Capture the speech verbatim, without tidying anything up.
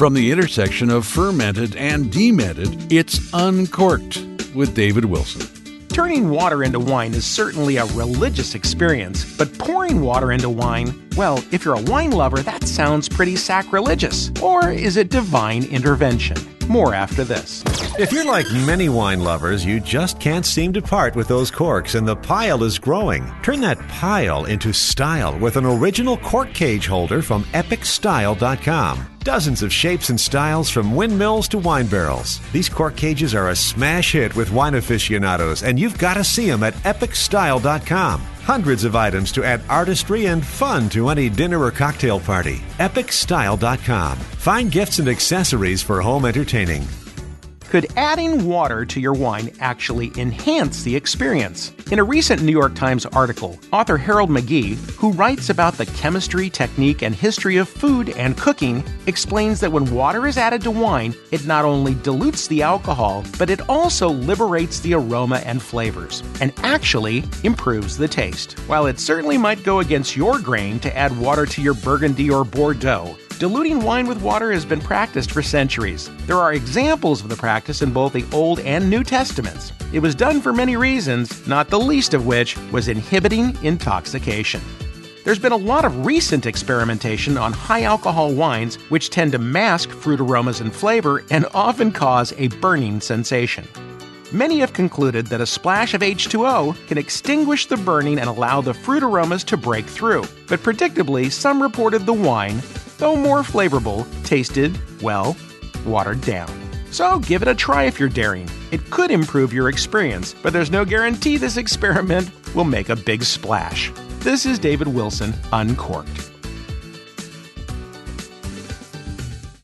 From the intersection of fermented and demented, it's Uncorked with David Wilson. Turning water into wine is certainly a religious experience, but pouring water into wine, well, if you're a wine lover, that sounds pretty sacrilegious. Or is it divine intervention? More after this. If you're like many wine lovers, you just can't seem to part with those corks, and the pile is growing. Turn that pile into style with an original cork cage holder from epic style dot com. Dozens of shapes and styles from windmills to wine barrels. These cork cages are a smash hit with wine aficionados, and you've got to see them at epic style dot com. Hundreds of items to add artistry and fun to any dinner or cocktail party. epic style dot com. Find gifts and accessories for home entertaining. Could adding water to your wine actually enhance the experience? In a recent New York Times article, author Harold McGee, who writes about the chemistry, technique, and history of food and cooking, explains that when water is added to wine, it not only dilutes the alcohol, but it also liberates the aroma and flavors, and actually improves the taste. While it certainly might go against your grain to add water to your Burgundy or Bordeaux, diluting wine with water has been practiced for centuries. There are examples of the practice in both the Old and New Testaments. It was done for many reasons, not the least of which was inhibiting intoxication. There's been a lot of recent experimentation on high-alcohol wines, which tend to mask fruit aromas and flavor and often cause a burning sensation. Many have concluded that a splash of H two O can extinguish the burning and allow the fruit aromas to break through. But predictably, some reported the wine, though more flavorful, tasted, well, watered down. So give it a try if you're daring. It could improve your experience, but there's no guarantee this experiment will make a big splash. This is David Wilson, Uncorked.